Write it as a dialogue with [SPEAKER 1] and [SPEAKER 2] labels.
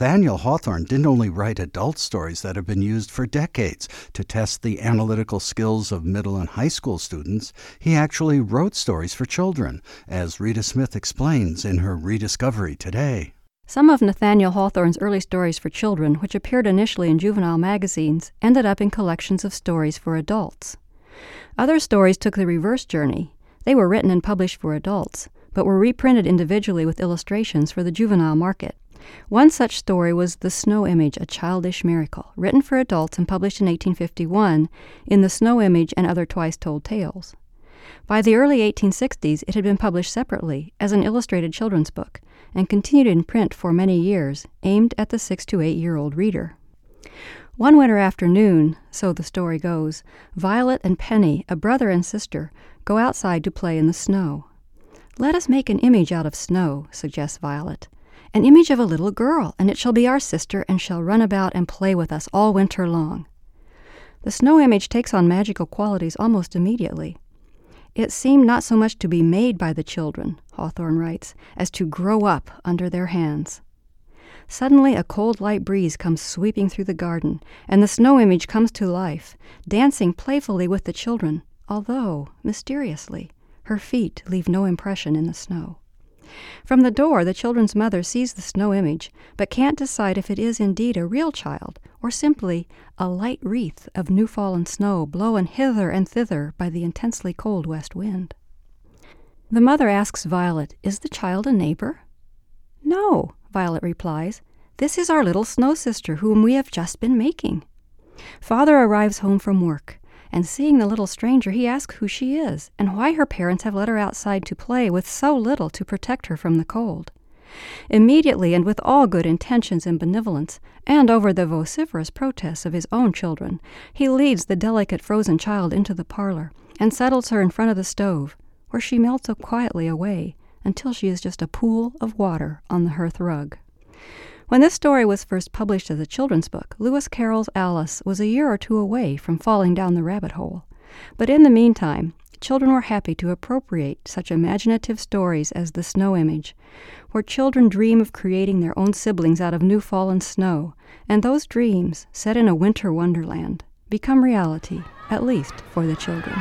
[SPEAKER 1] Nathaniel Hawthorne didn't only write adult stories that have been used for decades to test the analytical skills of middle and high school students, he actually wrote stories for children, as Rita Smith explains in her Rediscovery today.
[SPEAKER 2] Some of Nathaniel Hawthorne's early stories for children, which appeared initially in juvenile magazines, ended up in collections of stories for adults. Other stories took the reverse journey. They were written and published for adults, but were reprinted individually with illustrations for the juvenile market. One such story was The Snow Image, A Childish Miracle, written for adults and published in 1851 in The Snow Image and Other Twice Told Tales. By the early 1860s, it had been published separately as an illustrated children's book and continued in print for many years, aimed at the 6 to 8-year-old reader. One winter afternoon, so the story goes, Violet and Penny, a brother and sister, go outside to play in the snow. "Let us make an image out of snow," suggests Violet. "An image of a little girl, and it shall be our sister and shall run about and play with us all winter long." The snow image takes on magical qualities almost immediately. "It seemed not so much to be made by the children," Hawthorne writes, "as to grow up under their hands." Suddenly a cold light breeze comes sweeping through the garden, and the snow image comes to life, dancing playfully with the children, although, mysteriously, her feet leave no impression in the snow. From the door, the children's mother sees the snow image, but can't decide if it is indeed a real child, or simply a light wreath of new-fallen snow blown hither and thither by the intensely cold west wind. The mother asks Violet, "Is the child a neighbor?" "No," Violet replies. "This is our little snow sister whom we have just been making." Father arrives home from work, and seeing the little stranger, he asks who she is, and why her parents have let her outside to play with so little to protect her from the cold. Immediately, and with all good intentions and benevolence, and over the vociferous protests of his own children, he leads the delicate frozen child into the parlor, and settles her in front of the stove, where she melts quietly away, until she is just a pool of water on the hearth rug. When this story was first published as a children's book, Lewis Carroll's Alice was a year or two away from falling down the rabbit hole. But in the meantime, children were happy to appropriate such imaginative stories as The Snow Image, where children dream of creating their own siblings out of new-fallen snow, and those dreams, set in a winter wonderland, become reality, at least for the children.